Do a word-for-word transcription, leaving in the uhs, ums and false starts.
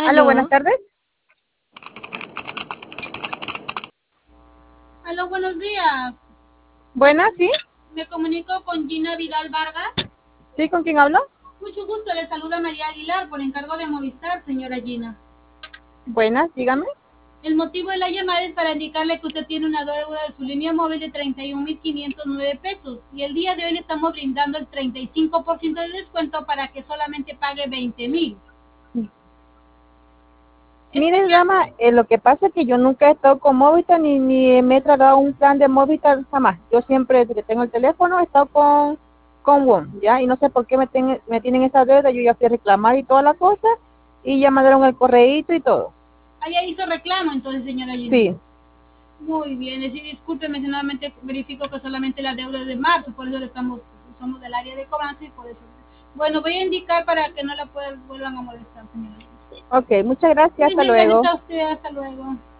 Aló, buenas Aló. tardes. Aló, buenos días. Buenas, sí. Me comunico con Gina Vidal Vargas. ¿Sí? ¿Con quién hablo? Mucho gusto, le saluda María Aguilar por encargo de Movistar, señora Gina. Buenas, dígame. El motivo de la llamada es para indicarle que usted tiene una deuda de su línea móvil de treinta y un mil quinientos nueve pesos y el día de hoy le estamos brindando el treinta y cinco por ciento de descuento para que solamente pague veinte mil. Mire, dama, eh, lo que pasa es que yo nunca he estado con Movistar ni, ni me he tratado un plan de Movistar jamás. Yo siempre, desde que tengo el teléfono, he estado con, con WOM, ¿ya? Y no sé por qué me, ten- me tienen esa deuda. Yo ya fui a reclamar y toda la cosa y ya mandaron el correíto y todo. Ah, ya hizo reclamo entonces, señora Gina. Sí. Muy bien, es decir, discúlpeme, nuevamente verifico que solamente la deuda es de marzo, por eso le estamos, somos del área de cobranza y por eso. Bueno, voy a indicar para que no la puedan, vuelvan a molestar, señora. Ok, muchas gracias. Hasta Bendiciones luego. a usted, hasta luego.